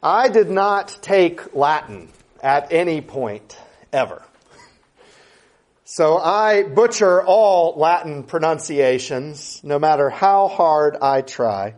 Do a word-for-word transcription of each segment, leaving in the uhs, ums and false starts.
I did not take Latin at any point ever. So I butcher all Latin pronunciations, no matter how hard I try.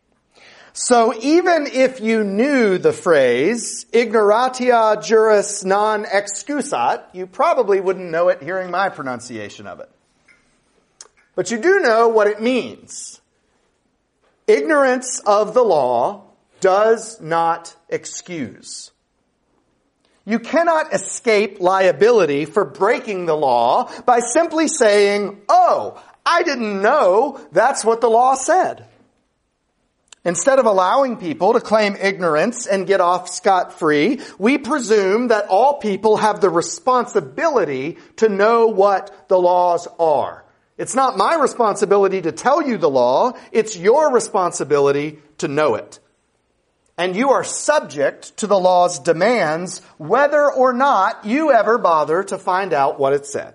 So even if you knew the phrase, ignorantia juris non excusat, you probably wouldn't know it hearing my pronunciation of it. But you do know what it means. Ignorance of the law does not excuse. You cannot escape liability for breaking the law by simply saying, oh, I didn't know that's what the law said. Instead of allowing people to claim ignorance and get off scot-free, we presume that all people have the responsibility to know what the laws are. It's not my responsibility to tell you the law, it's your responsibility to know it. And you are subject to the law's demands whether or not you ever bother to find out what it said.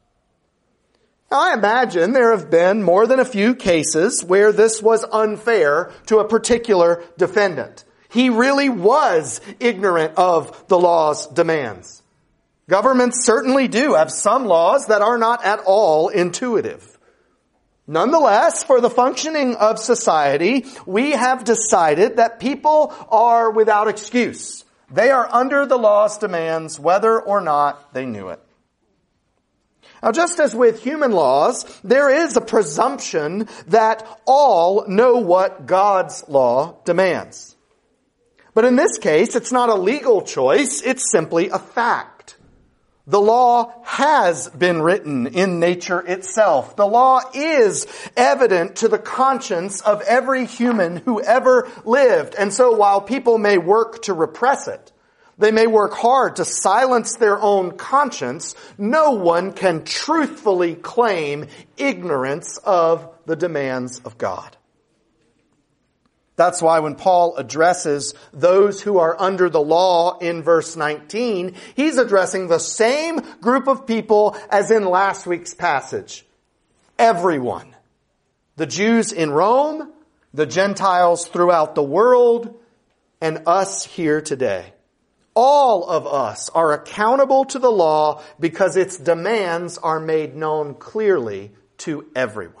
Now, I imagine there have been more than a few cases where this was unfair to a particular defendant. He really was ignorant of the law's demands. Governments certainly do have some laws that are not at all intuitive. Nonetheless, for the functioning of society, we have decided that people are without excuse. They are under the law's demands whether or not they knew it. Now, just as with human laws, there is a presumption that all know what God's law demands. But in this case, it's not a legal choice, it's simply a fact. The law has been written in nature itself. The law is evident to the conscience of every human who ever lived. And so while people may work to repress it, they may work hard to silence their own conscience, no one can truthfully claim ignorance of the demands of God. That's why when Paul addresses those who are under the law in verse nineteen, he's addressing the same group of people as in last week's passage. Everyone. The Jews in Rome, the Gentiles throughout the world, and us here today. All of us are accountable to the law because its demands are made known clearly to everyone.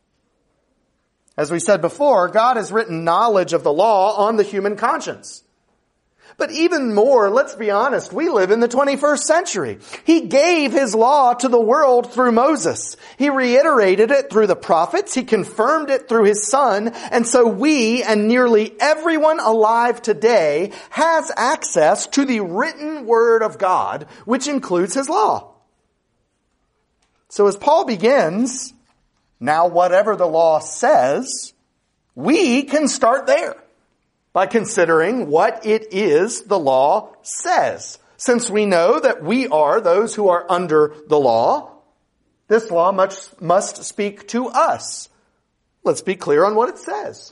As we said before, God has written knowledge of the law on the human conscience. But even more, let's be honest, we live in the twenty-first century. He gave His law to the world through Moses. He reiterated it through the prophets. He confirmed it through His Son. And so we and nearly everyone alive today has access to the written Word of God, which includes His law. So as Paul begins, now whatever the law says, we can start there by considering what it is the law says. Since we know that we are those who are under the law, this law must, must speak to us. Let's be clear on what it says.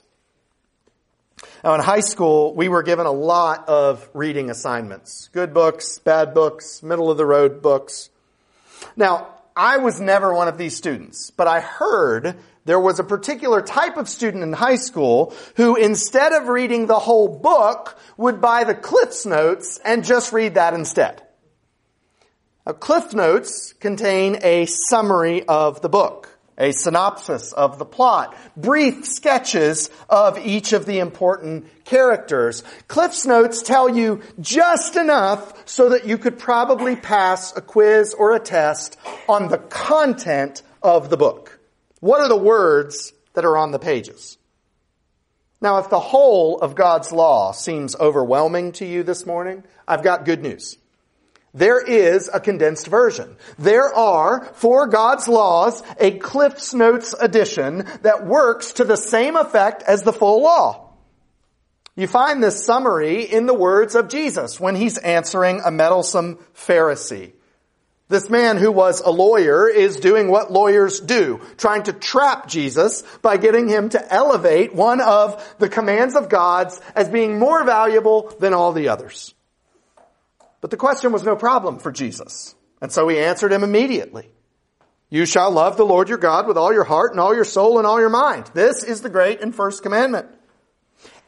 Now in high school, we were given a lot of reading assignments. Good books, bad books, middle of the road books. Now, I was never one of these students, but I heard there was a particular type of student in high school who, instead of reading the whole book, would buy the Cliff's Notes and just read that instead. Now, Cliff Notes contain a summary of the book, a synopsis of the plot, brief sketches of each of the important characters. Cliff's Notes tell you just enough so that you could probably pass a quiz or a test on the content of the book. What are the words that are on the pages? Now, if the whole of God's law seems overwhelming to you this morning, I've got good news. There is a condensed version. There are, for God's laws, a Cliff's Notes edition that works to the same effect as the full law. You find this summary in the words of Jesus when He's answering a meddlesome Pharisee. This man who was a lawyer is doing what lawyers do, trying to trap Jesus by getting Him to elevate one of the commands of God as being more valuable than all the others. But the question was no problem for Jesus. And so He answered him immediately. You shall love the Lord your God with all your heart and all your soul and all your mind. This is the great and first commandment.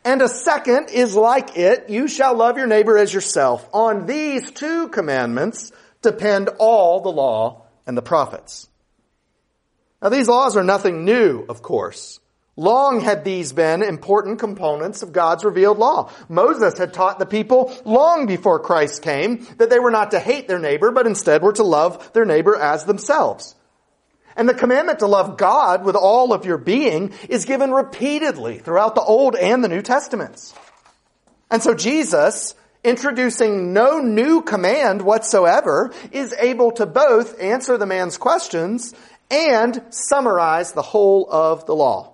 And a second is like it, you shall love your neighbor as yourself. On these two commandments depend all the law and the prophets. Now these laws are nothing new, of course. Long had these been important components of God's revealed law. Moses had taught the people long before Christ came that they were not to hate their neighbor, but instead were to love their neighbor as themselves. And the commandment to love God with all of your being is given repeatedly throughout the Old and the New Testaments. And so Jesus, introducing no new command whatsoever, is able to both answer the man's questions and summarize the whole of the law.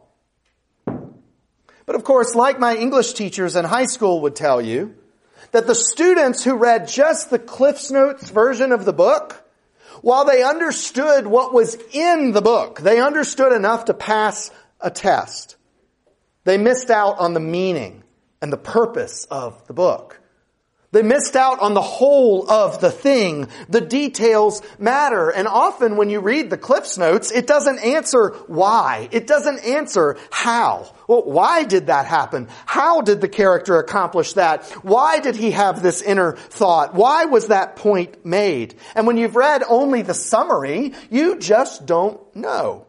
But of course, like my English teachers in high school would tell you, that the students who read just the Cliff's Notes version of the book, while they understood what was in the book, they understood enough to pass a test. They missed out on the meaning and the purpose of the book. They missed out on the whole of the thing. The details matter. And often when you read the Cliff's Notes, it doesn't answer why. It doesn't answer how. Well, why did that happen? How did the character accomplish that? Why did he have this inner thought? Why was that point made? And when you've read only the summary, you just don't know.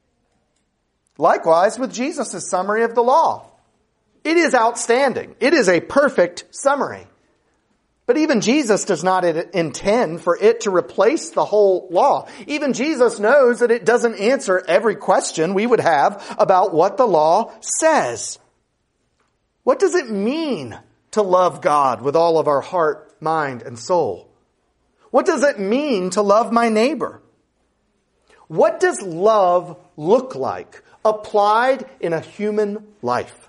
Likewise with Jesus' summary of the law. It is outstanding. It is a perfect summary. But even Jesus does not intend for it to replace the whole law. Even Jesus knows that it doesn't answer every question we would have about what the law says. What does it mean to love God with all of our heart, mind, and soul? What does it mean to love my neighbor? What does love look like applied in a human life?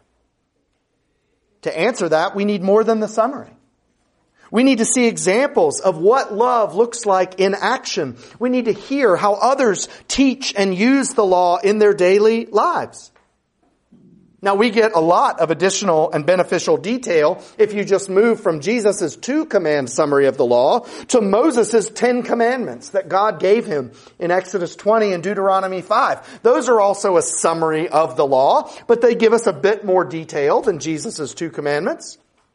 To answer that, we need more than the summary. We need to see examples of what love looks like in action. We need to hear how others teach and use the law in their daily lives. Now we get a lot of additional and beneficial detail if you just move from Jesus' two-command summary of the law to Moses' Ten Commandments that God gave him in Exodus twenty and Deuteronomy five. Those are also a summary of the law, but they give us a bit more detail than Jesus' two commandments.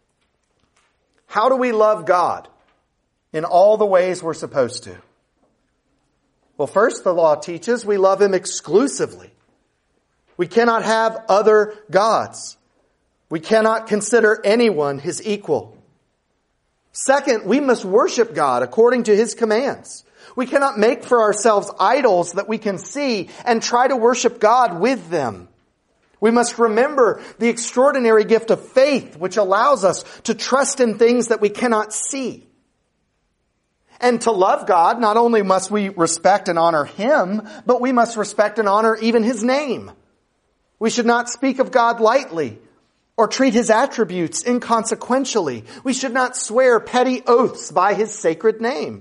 How do we love God in all the ways we're supposed to? Well, first, the law teaches we love Him exclusively. We cannot have other gods. We cannot consider anyone His equal. Second, we must worship God according to His commands. We cannot make for ourselves idols that we can see and try to worship God with them. We must remember the extraordinary gift of faith, which allows us to trust in things that we cannot see. And to love God, not only must we respect and honor Him, but we must respect and honor even His name. We should not speak of God lightly or treat His attributes inconsequentially. We should not swear petty oaths by His sacred name.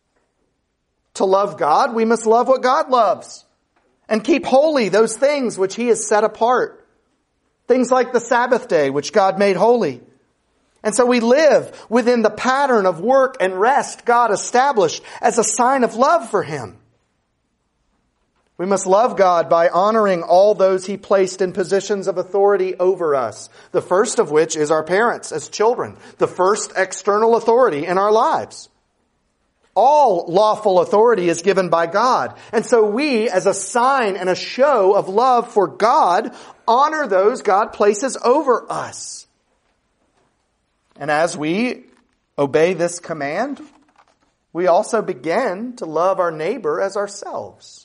To love God, we must love what God loves. And keep holy those things which He has set apart. Things like the Sabbath day, which God made holy. And so we live within the pattern of work and rest God established as a sign of love for Him. We must love God by honoring all those He placed in positions of authority over us. The first of which is our parents as children. The first external authority in our lives. All lawful authority is given by God. And so we, as a sign and a show of love for God, honor those God places over us. And as we obey this command, we also begin to love our neighbor as ourselves.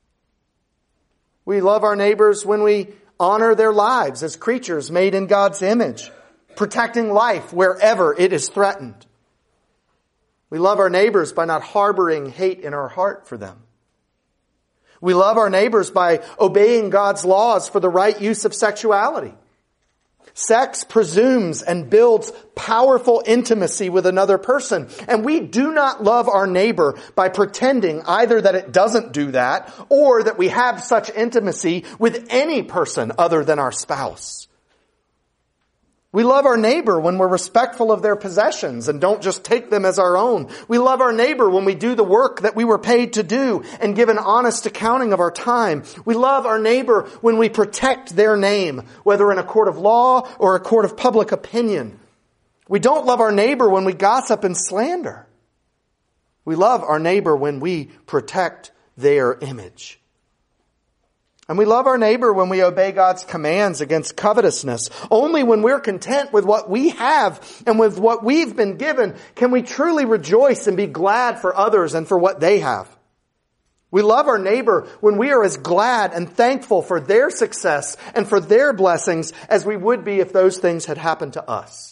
We love our neighbors when we honor their lives as creatures made in God's image, protecting life wherever it is threatened. We love our neighbors by not harboring hate in our heart for them. We love our neighbors by obeying God's laws for the right use of sexuality. Sex presumes and builds powerful intimacy with another person. And we do not love our neighbor by pretending either that it doesn't do that or that we have such intimacy with any person other than our spouse. We love our neighbor when we're respectful of their possessions and don't just take them as our own. We love our neighbor when we do the work that we were paid to do and give an honest accounting of our time. We love our neighbor when we protect their name, whether in a court of law or a court of public opinion. We don't love our neighbor when we gossip and slander. We love our neighbor when we protect their image. And we love our neighbor when we obey God's commands against covetousness. Only when we're content with what we have and with what we've been given can we truly rejoice and be glad for others and for what they have. We love our neighbor when we are as glad and thankful for their success and for their blessings as we would be if those things had happened to us.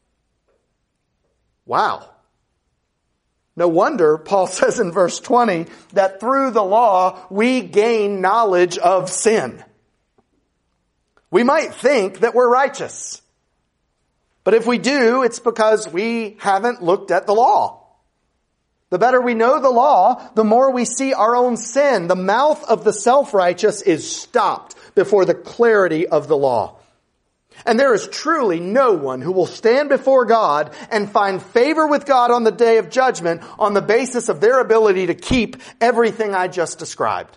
Wow. No wonder Paul says in verse twenty that through the law we gain knowledge of sin. We might think that we're righteous. But if we do, it's because we haven't looked at the law. The better we know the law, the more we see our own sin. The mouth of the self-righteous is stopped before the clarity of the law. And there is truly no one who will stand before God and find favor with God on the day of judgment on the basis of their ability to keep everything I just described.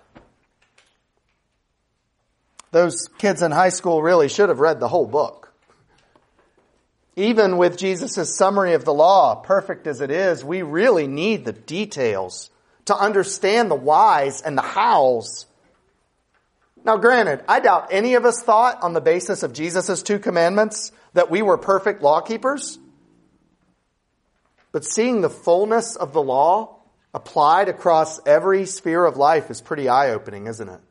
Those kids in high school really should have read the whole book. Even with Jesus' summary of the law, perfect as it is, we really need the details to understand the whys and the hows. Now granted, I doubt any of us thought on the basis of Jesus' two commandments that we were perfect law keepers. But seeing the fullness of the law applied across every sphere of life is pretty eye-opening, isn't it?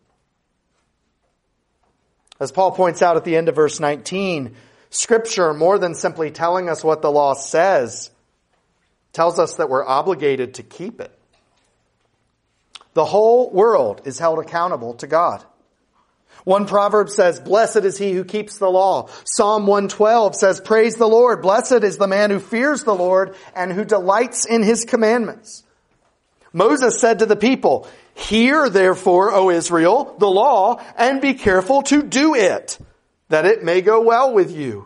As Paul points out at the end of verse nineteen, Scripture, more than simply telling us what the law says, tells us that we're obligated to keep it. The whole world is held accountable to God. One proverb says, blessed is he who keeps the law. Psalm one twelve says, praise the Lord. Blessed is the man who fears the Lord and who delights in his commandments. Moses said to the people, hear therefore, O Israel, the law, and be careful to do it, that it may go well with you.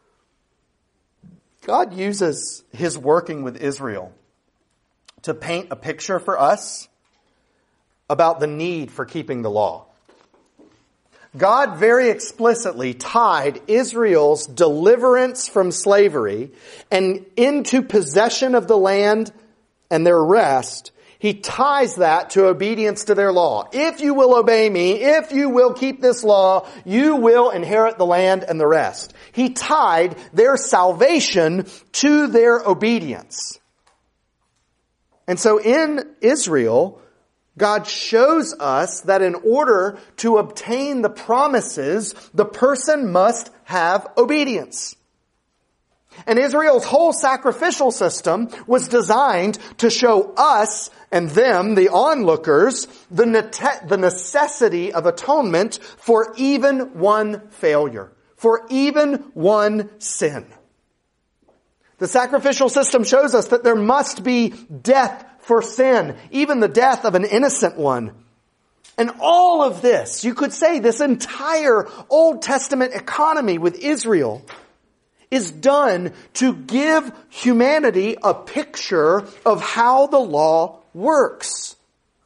God uses his working with Israel to paint a picture for us about the need for keeping the law. God very explicitly tied Israel's deliverance from slavery and into possession of the land and their rest. He ties that to obedience to their law. If you will obey me, if you will keep this law, you will inherit the land and the rest. He tied their salvation to their obedience. And so in Israel, God shows us that in order to obtain the promises, the person must have obedience. And Israel's whole sacrificial system was designed to show us and them, the onlookers, the necessity of atonement for even one failure, for even one sin. The sacrificial system shows us that there must be death for sin, even the death of an innocent one. And all of this, you could say this entire Old Testament economy with Israel is done to give humanity a picture of how the law works.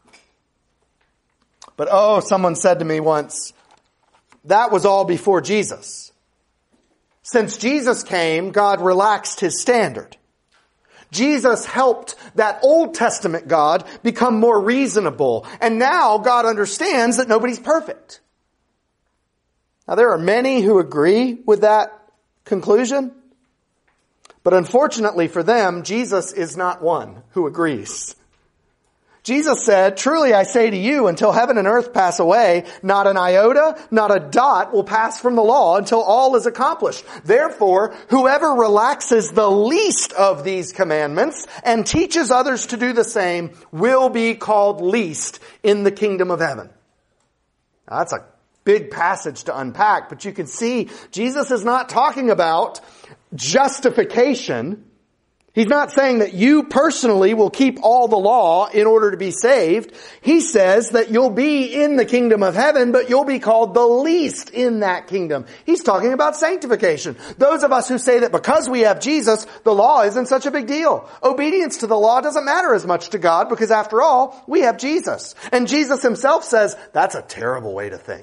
But oh, someone said to me once, that was all before Jesus. Since Jesus came, God relaxed his standard. Jesus helped that Old Testament God become more reasonable. And now God understands that nobody's perfect. Now there are many who agree with that conclusion. But unfortunately for them, Jesus is not one who agrees. Jesus said, truly I say to you, until heaven and earth pass away, not an iota, not a dot will pass from the law until all is accomplished. Therefore, whoever relaxes the least of these commandments and teaches others to do the same will be called least in the kingdom of heaven. Now, that's a big passage to unpack, but you can see Jesus is not talking about justification. He's not saying that you personally will keep all the law in order to be saved. He says that you'll be in the kingdom of heaven, but you'll be called the least in that kingdom. He's talking about sanctification. Those of us who say that because we have Jesus, the law isn't such a big deal. Obedience to the law doesn't matter as much to God because after all, we have Jesus. And Jesus himself says that's a terrible way to think.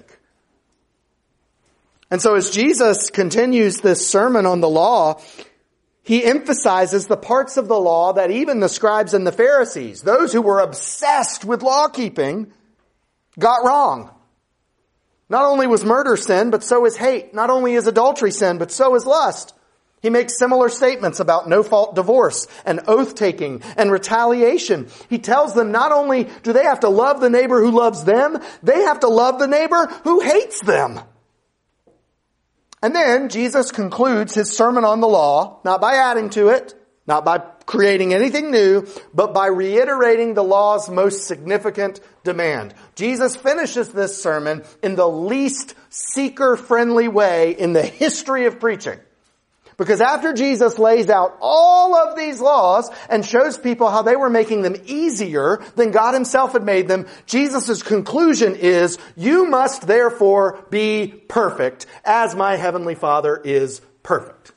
And so as Jesus continues this sermon on the law, he emphasizes the parts of the law that even the scribes and the Pharisees, those who were obsessed with law keeping, got wrong. Not only was murder sin, but so is hate. Not only is adultery sin, but so is lust. He makes similar statements about no-fault divorce and oath-taking and retaliation. He tells them not only do they have to love the neighbor who loves them, they have to love the neighbor who hates them. And then Jesus concludes his sermon on the law, not by adding to it, not by creating anything new, but by reiterating the law's most significant demand. Jesus finishes this sermon in the least seeker-friendly way in the history of preaching. Because after Jesus lays out all of these laws and shows people how they were making them easier than God himself had made them, Jesus' conclusion is, you must therefore be perfect as my heavenly Father is perfect.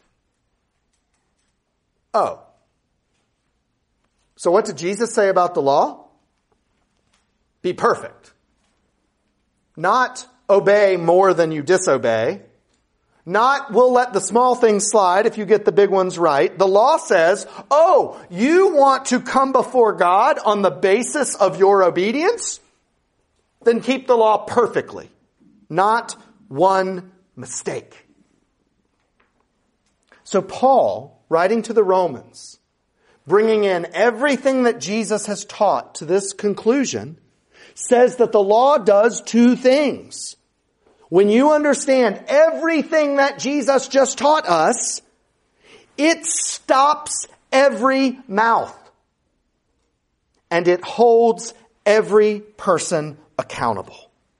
Oh. So what did Jesus say about the law? Be perfect. Not obey more than you disobey. Not, we'll let the small things slide if you get the big ones right. The law says, oh, you want to come before God on the basis of your obedience? Then keep the law perfectly. Not one mistake. So Paul, writing to the Romans, bringing in everything that Jesus has taught to this conclusion, says that the law does two things. When you understand everything that Jesus just taught us, it stops every mouth. And it holds every person accountable.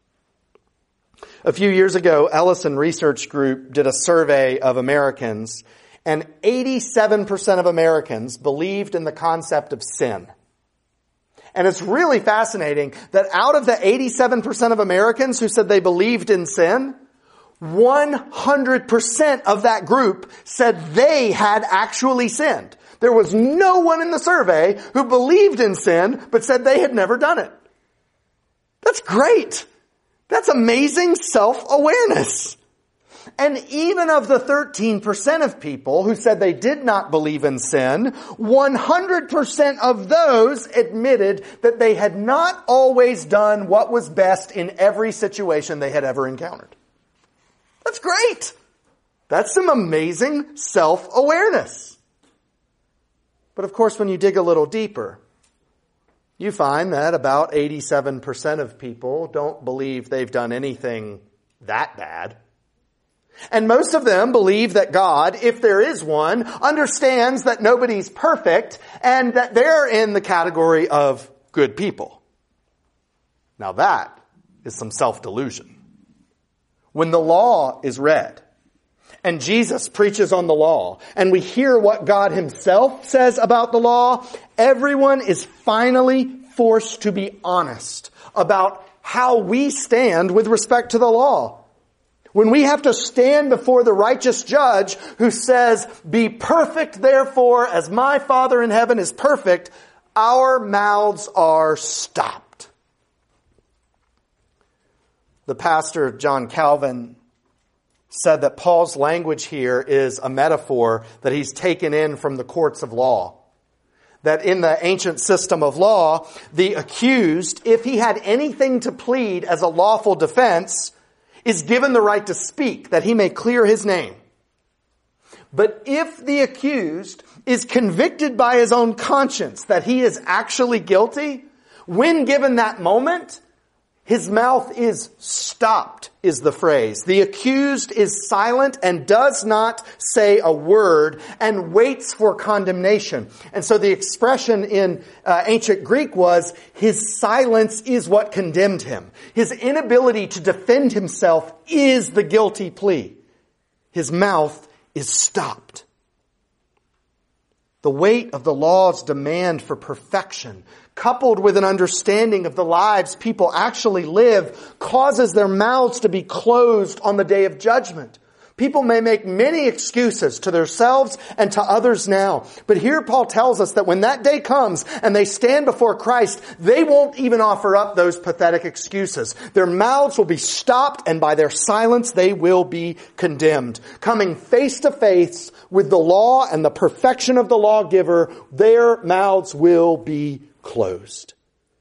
A few years ago, Ellison Research Group did a survey of Americans, and eighty-seven percent of Americans believed in the concept of sin. And it's really fascinating that out of the eighty-seven percent of Americans who said they believed in sin, one hundred percent of that group said they had actually sinned. There was no one in the survey who believed in sin but said they had never done it. That's great. That's amazing self-awareness. And even of the thirteen percent of people who said they did not believe in sin, one hundred percent of those admitted that they had not always done what was best in every situation they had ever encountered. That's great. That's some amazing self-awareness. But of course, when you dig a little deeper, you find that about eighty-seven percent of people don't believe they've done anything that bad. And most of them believe that God, if there is one, understands that nobody's perfect and that they're in the category of good people. Now that is some self-delusion. When the law is read and Jesus preaches on the law and we hear what God himself says about the law, everyone is finally forced to be honest about how we stand with respect to the law. When we have to stand before the righteous judge who says, be perfect therefore as my Father in heaven is perfect, our mouths are stopped. The pastor, John Calvin, said that Paul's language here is a metaphor that he's taken in from the courts of law. That in the ancient system of law, the accused, if he had anything to plead as a lawful defense, is given the right to speak, that he may clear his name. But if the accused is convicted by his own conscience that he is actually guilty, when given that moment, his mouth is stopped, is the phrase. The accused is silent and does not say a word and waits for condemnation. And so the expression in uh, ancient Greek was, his silence is what condemned him. His inability to defend himself is the guilty plea. His mouth is stopped. The weight of the law's demand for perfection, coupled with an understanding of the lives people actually live, causes their mouths to be closed on the day of judgment. People may make many excuses to themselves and to others now. But here Paul tells us that when that day comes and they stand before Christ, they won't even offer up those pathetic excuses. Their mouths will be stopped, and by their silence they will be condemned. Coming face to face with the law and the perfection of the lawgiver, their mouths will be closed.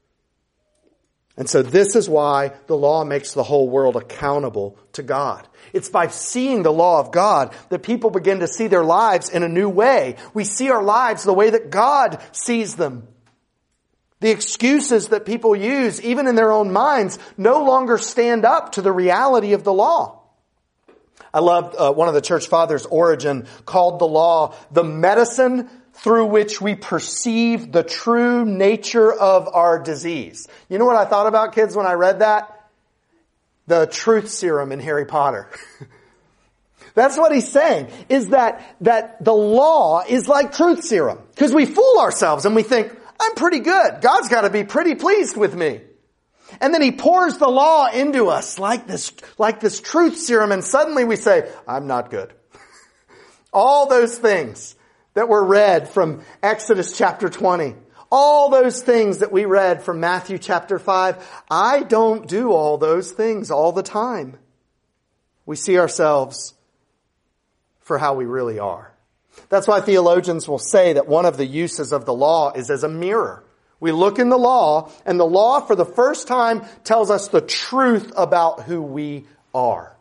And so this is why the law makes the whole world accountable to God. It's by seeing the law of God that people begin to see their lives in a new way. We see our lives the way that God sees them. The excuses that people use, even in their own minds, no longer stand up to the reality of the law. I love uh, one of the church fathers, Origen, called the law the medicine through which we perceive the true nature of our disease. You know what I thought about, kids, when I read that? The truth serum in Harry Potter. That's what he's saying, is that, that the law is like truth serum. Because we fool ourselves and we think, I'm pretty good. God's got to be pretty pleased with me. And then he pours the law into us like this, like this truth serum, and suddenly we say, I'm not good. All those things that were read from Exodus chapter twenty, all those things that we read from Matthew chapter five, I don't do all those things all the time. We see ourselves for how we really are. That's why theologians will say that one of the uses of the law is as a mirror. We look in the law, and the law for the first time tells us the truth about who we are.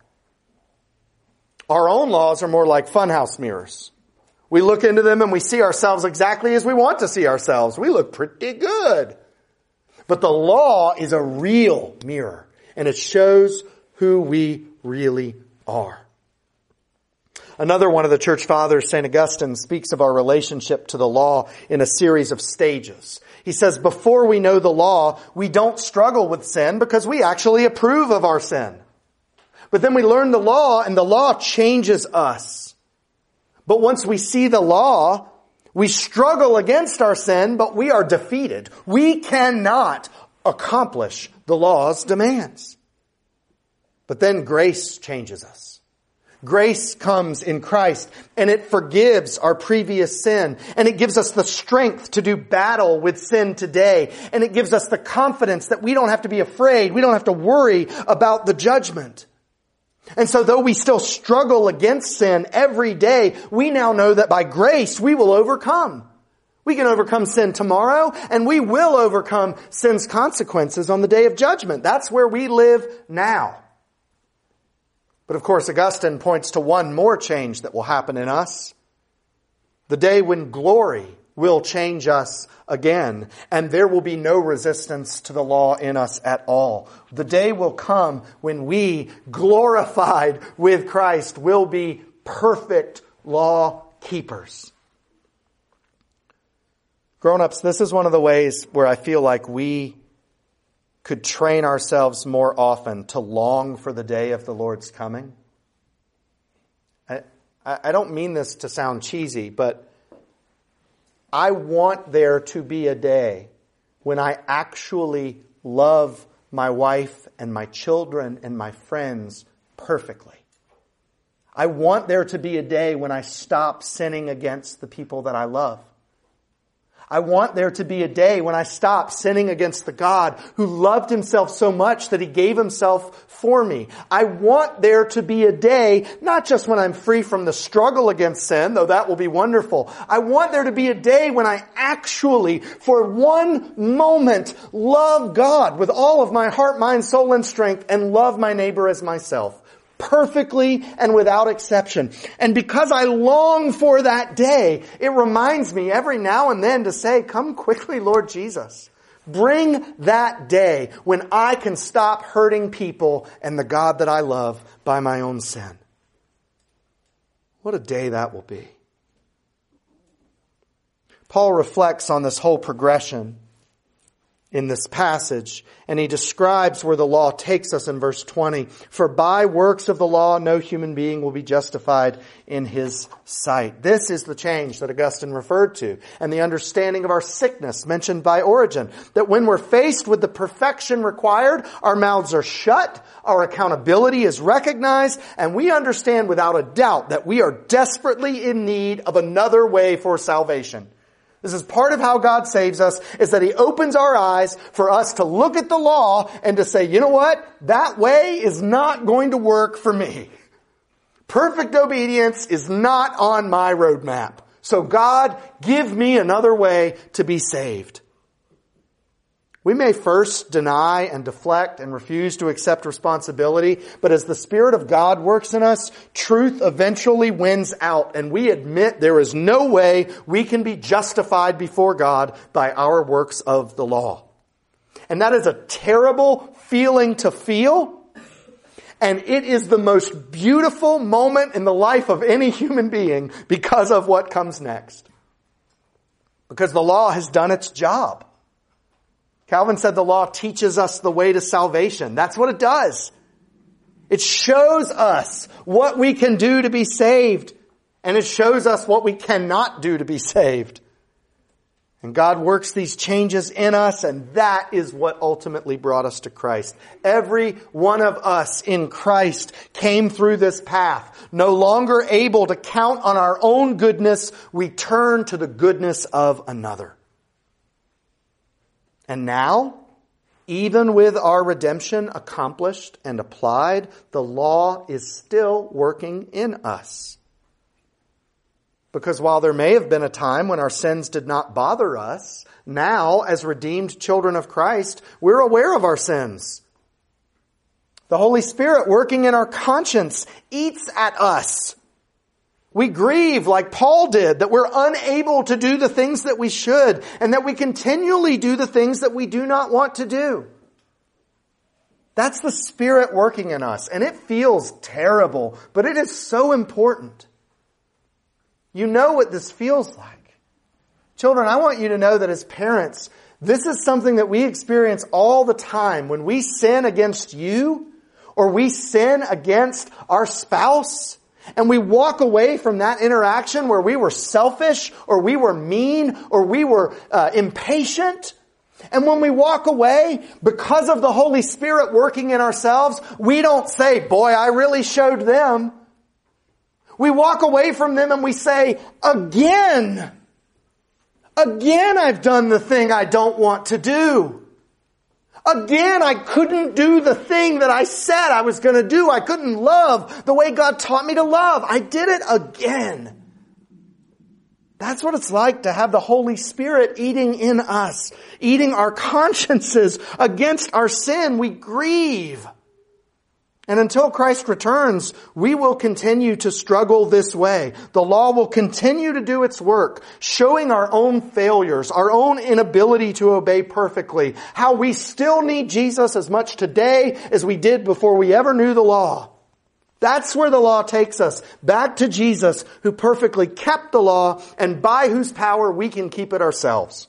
Our own laws are more like funhouse mirrors. We look into them and we see ourselves exactly as we want to see ourselves. We look pretty good. But the law is a real mirror, and it shows who we really are. Another one of the church fathers, Saint Augustine, speaks of our relationship to the law in a series of stages. He says, before we know the law, we don't struggle with sin because we actually approve of our sin. But then we learn the law, and the law changes us. But once we see the law, we struggle against our sin, but we are defeated. We cannot accomplish the law's demands. But then grace changes us. Grace comes in Christ, and it forgives our previous sin, and it gives us the strength to do battle with sin today, and it gives us the confidence that we don't have to be afraid, we don't have to worry about the judgment. And so though we still struggle against sin every day, we now know that by grace we will overcome. We can overcome sin tomorrow, and we will overcome sin's consequences on the day of judgment. That's where we live now. But of course, Augustine points to one more change that will happen in us. The day when glory will change us again, and there will be no resistance to the law in us at all. The day will come when we, glorified with Christ, will be perfect law keepers. Grown-ups, this is one of the ways where I feel like we could train ourselves more often to long for the day of the Lord's coming. I, I don't mean this to sound cheesy, but I want there to be a day when I actually love my wife and my children and my friends perfectly. I want there to be a day when I stop sinning against the people that I love. I want there to be a day when I stop sinning against the God who loved himself so much that he gave himself for me. I want there to be a day, not just when I'm free from the struggle against sin, though that will be wonderful. I want there to be a day when I actually, for one moment, love God with all of my heart, mind, soul, and strength, and love my neighbor as myself. Perfectly and without exception. And because I long for that day, it reminds me every now and then to say, come quickly, Lord Jesus. Bring that day when I can stop hurting people and the God that I love by my own sin. What a day that will be. Paul reflects on this whole progression in this passage. And he describes where the law takes us in verse twenty. For by works of the law, no human being will be justified in his sight. This is the change that Augustine referred to, and the understanding of our sickness mentioned by Origen. That when we're faced with the perfection required, our mouths are shut, our accountability is recognized, and we understand without a doubt that we are desperately in need of another way for salvation. This is part of how God saves us, is that He opens our eyes for us to look at the law and to say, you know what? That way is not going to work for me. Perfect obedience is not on my roadmap. So God, give me another way to be saved. We may first deny and deflect and refuse to accept responsibility, but as the Spirit of God works in us, truth eventually wins out, and we admit there is no way we can be justified before God by our works of the law. And that is a terrible feeling to feel, and it is the most beautiful moment in the life of any human being because of what comes next. Because the law has done its job. Calvin said the law teaches us the way to salvation. That's what it does. It shows us what we can do to be saved, and it shows us what we cannot do to be saved. And God works these changes in us, and that is what ultimately brought us to Christ. Every one of us in Christ came through this path. No longer able to count on our own goodness, we turn to the goodness of another. And now, even with our redemption accomplished and applied, the law is still working in us. Because while there may have been a time when our sins did not bother us, now, as redeemed children of Christ, we're aware of our sins. The Holy Spirit working in our conscience eats at us. We grieve like Paul did, that we're unable to do the things that we should, and that we continually do the things that we do not want to do. That's the Spirit working in us, and it feels terrible, but it is so important. You know what this feels like. Children, I want you to know that as parents, this is something that we experience all the time. When we sin against you, or we sin against our spouse, and we walk away from that interaction where we were selfish, or we were mean, or we were uh, impatient. And when we walk away, because of the Holy Spirit working in ourselves, we don't say, boy, I really showed them. We walk away from them and we say, again, again I've done the thing I don't want to do. Again, I couldn't do the thing that I said I was going to do. I couldn't love the way God taught me to love. I did it again. That's what it's like to have the Holy Spirit eating in us, eating our consciences against our sin. We grieve. And until Christ returns, we will continue to struggle this way. The law will continue to do its work, showing our own failures, our own inability to obey perfectly, how we still need Jesus as much today as we did before we ever knew the law. That's where the law takes us, back to Jesus, who perfectly kept the law and by whose power we can keep it ourselves.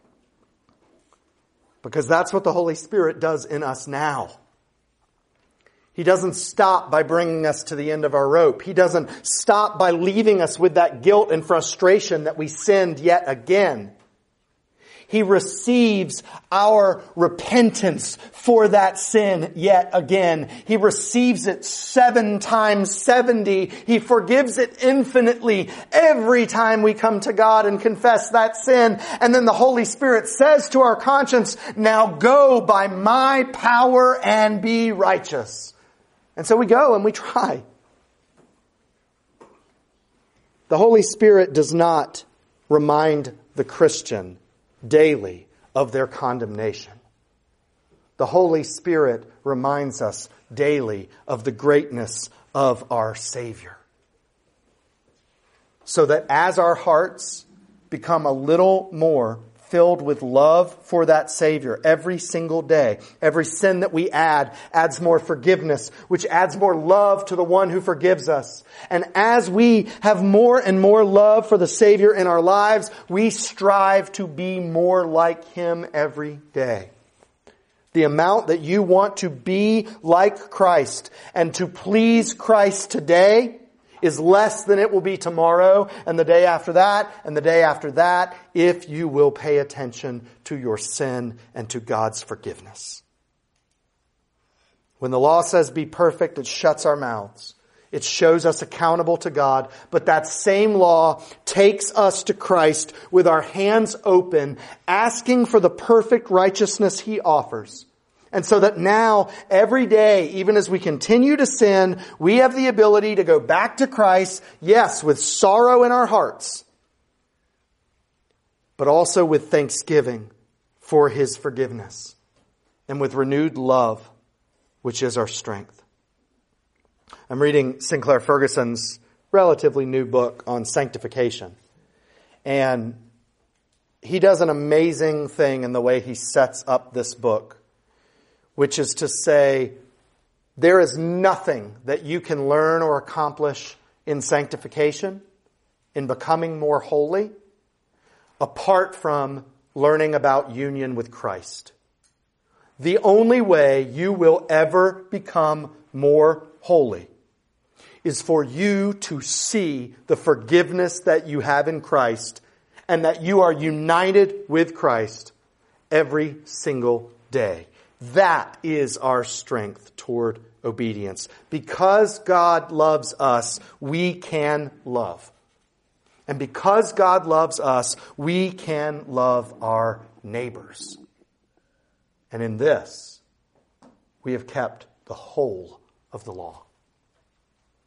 Because that's what the Holy Spirit does in us now. He doesn't stop by bringing us to the end of our rope. He doesn't stop by leaving us with that guilt and frustration that we sinned yet again. He receives our repentance for that sin yet again. He receives it seven times seventy. He forgives it infinitely every time we come to God and confess that sin. And then the Holy Spirit says to our conscience, now go by my power and be righteous. And so we go and we try. The Holy Spirit does not remind the Christian daily of their condemnation. The Holy Spirit reminds us daily of the greatness of our Savior. So that as our hearts become a little more filled with love for that Savior every single day. Every sin that we add adds more forgiveness, which adds more love to the one who forgives us. And as we have more and more love for the Savior in our lives, we strive to be more like Him every day. The amount that you want to be like Christ and to please Christ today is less than it will be tomorrow and the day after that and the day after that if you will pay attention to your sin and to God's forgiveness. When the law says be perfect, it shuts our mouths. It shows us accountable to God. But that same law takes us to Christ with our hands open, asking for the perfect righteousness He offers. And so that now, every day, even as we continue to sin, we have the ability to go back to Christ, yes, with sorrow in our hearts, but also with thanksgiving for His forgiveness and with renewed love, which is our strength. I'm reading Sinclair Ferguson's relatively new book on sanctification. And he does an amazing thing in the way he sets up this book, which is to say, there is nothing that you can learn or accomplish in sanctification, in becoming more holy, apart from learning about union with Christ. The only way you will ever become more holy is for you to see the forgiveness that you have in Christ and that you are united with Christ every single day. That is our strength toward obedience. Because God loves us, we can love. And because God loves us, we can love our neighbors. And in this, we have kept the whole of the law.